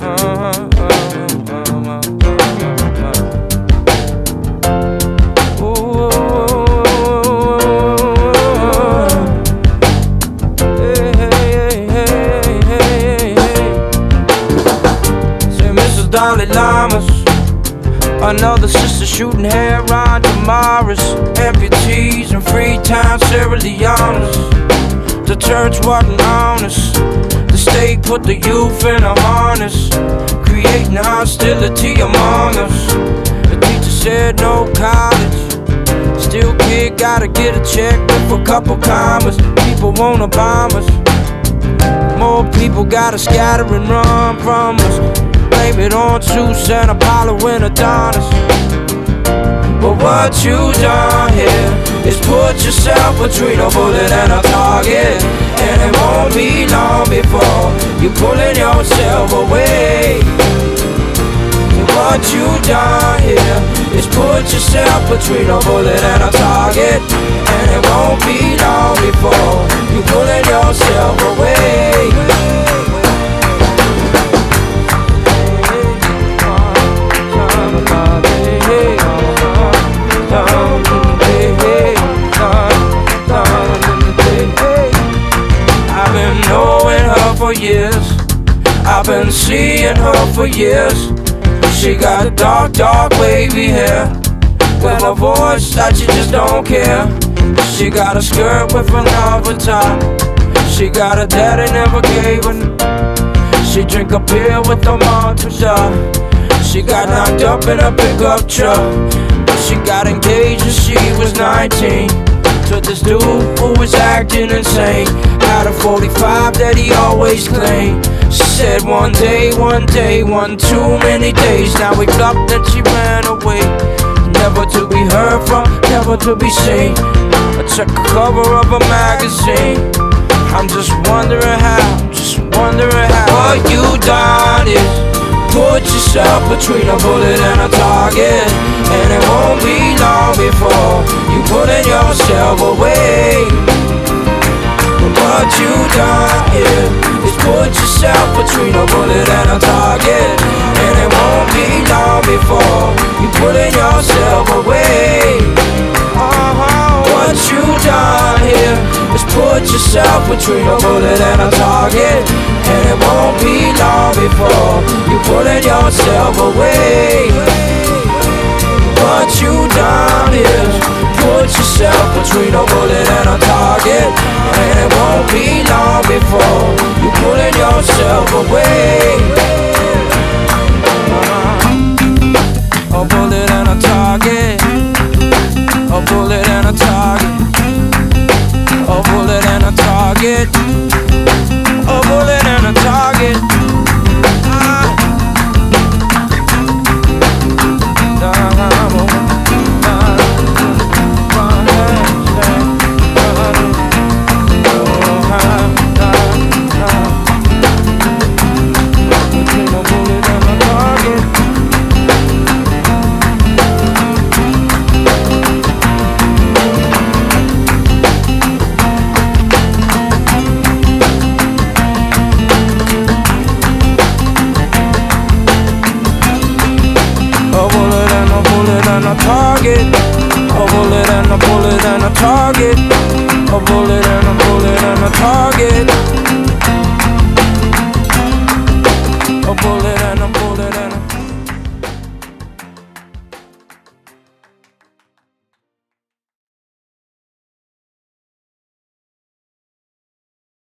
Dalai Lamas, another sister shooting heroin Damaris, amputees and Freetown Sierra Leone's. The church wasn't honest, the state put the youth in a harness, creating hostility among us. The teacher said no college, still kid gotta get a check with a couple commas. People wanna bomb us, more people gotta scatter and run from us. Blame it on Zeus and Apollo and Adonis. But what you done here is put yourself between a bullet and a target, and it won't be long before you pulling yourself away. And what you done here is put yourself between a bullet and a target, and it won't be long before you pulling yourself away. I've been knowing her for years, I've been seeing her for years. She got a dark, dark wavy hair, with a voice that you just don't care. She got a skirt with another top, she got a daddy never gave her. She drink a beer with a mantra. She got knocked up in a pickup truck, but she got engaged when she was 19 to this dude who was acting insane. Had a 45 that he always claimed. She said one day, one too many days. Now we blocked that she ran away, never to be heard from, never to be seen. I check the cover of a magazine. I'm just wondering how, what you done is put yourself between a bullet and a target, and it won't be long before you pulling yourself away. But what you done here is put yourself between a bullet and a target, and it won't be long before you pulling yourself away. What you done here is put yourself between a bullet and a target, and it won't be long before you pulling yourself away. What you done is put yourself between a bullet and a target, and it won't be long before you pulling yourself away. A bullet and a target, a bullet and a target, a bullet and a target, a bullet and a target. Target, a bullet and a bullet and a target.